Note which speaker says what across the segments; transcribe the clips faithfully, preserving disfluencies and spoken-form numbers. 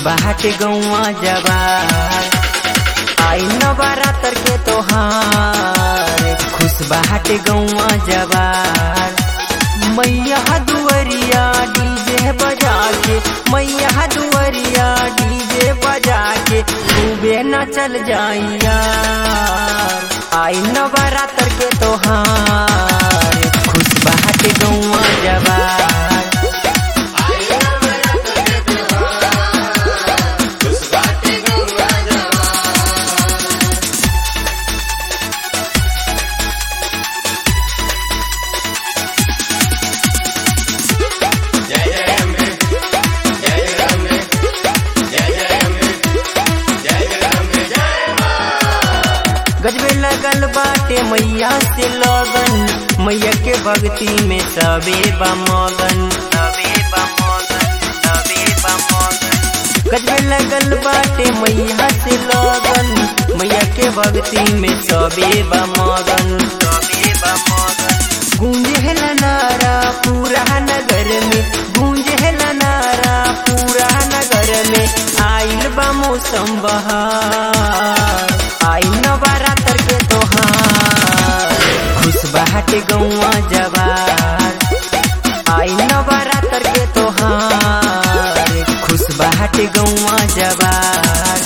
Speaker 1: बाट गौआ जवार, आई नवरात्र के तोहार, खुश बाट गौआ जवार। मैया दुवरिया डीजे बजा के, मैया दुवरिया डीजे बजा के खूबे न चल जाइया, आई नवरात्र के तोहार, खुश बाट गौआ जवार। गजबे लगल बाटे मैया से लगन, मैया के भक्ति में सबे बमगन, सबे बमगन, सबे बमगन। गजबे लगल बाटे मैया से लगन, मैया के भक्ति में सबे बमगन, सबे बमगन। गूंजे नारा पूरा नगर में, गूंजे नारा पूरा नगर में, आइल बा मौसम बहार, आई नवरात्र के तोहार, खुश बाट गौआ जवार। आई नवरात्र के तोहार, खुश बाट गौआ जवार।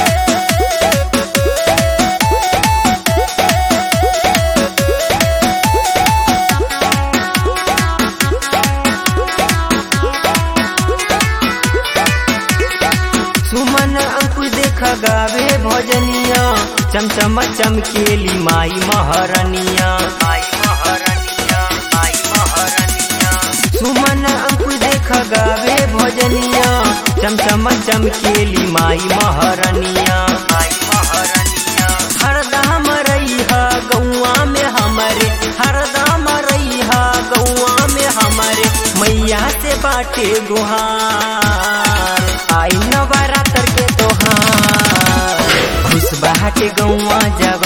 Speaker 1: सुमन अंकुर देख गावे भजनिया, चमचम चमकेली माई महारनिया, माई महारनिया, माई महारनिया। सुमन अंकुर देख गावे भजनिया, चमचम चमकेली माई महारनिया, माई महारनिया। हरदम रहिहा गौआ में हमारे, हरदम रहिहा गौआ में हमारे, मैया से बाटे गुहार, आई नवरात्र के तोहार, खुश बाट गौआ जवार।